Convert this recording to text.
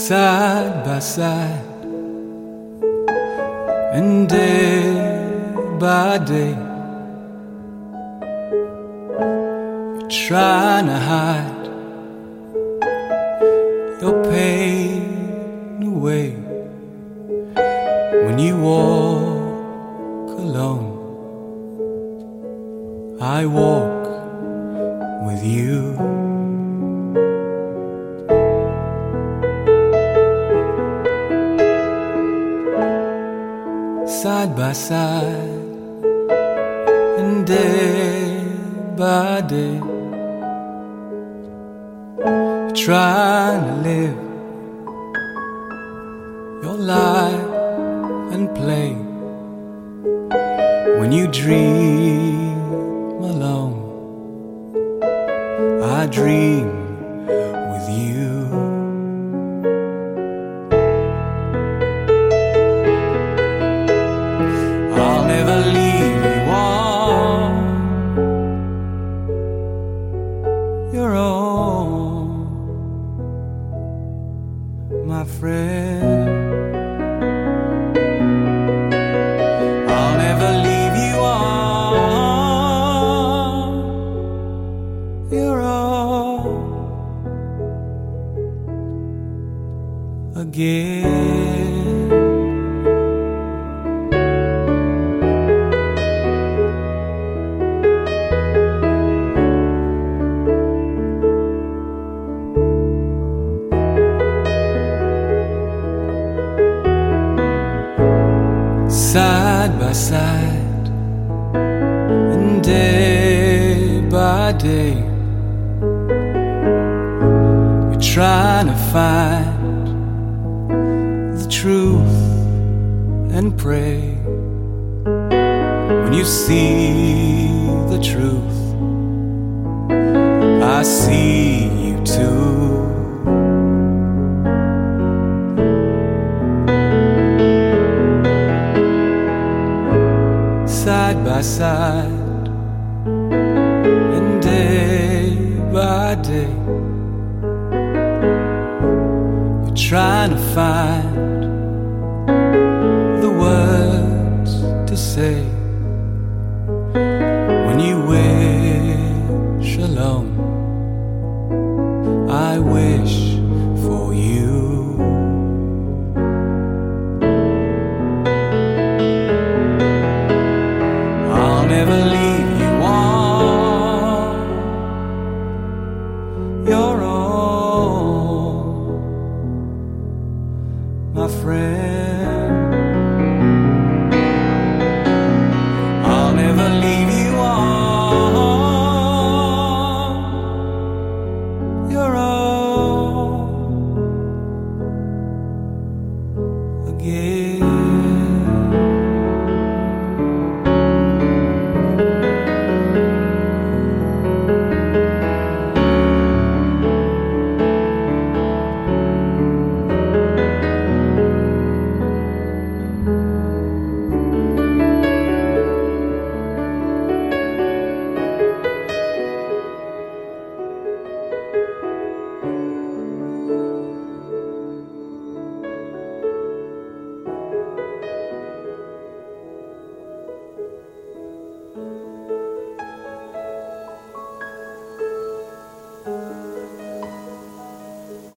side by side, and day by day you're trying to hide your pain away when you walk alone. I walk with you. Side by side, and day by day, trying to live your life and play. When you dream alone, I dream with you. I'll never leave you on your own, my friend. I'll never leave you on your own again. Side by side, and day by day, you're trying to find the truth and pray. When you see the truth, I see you too. Side by side, and day by day, you're trying to find the words to say when you wish alone.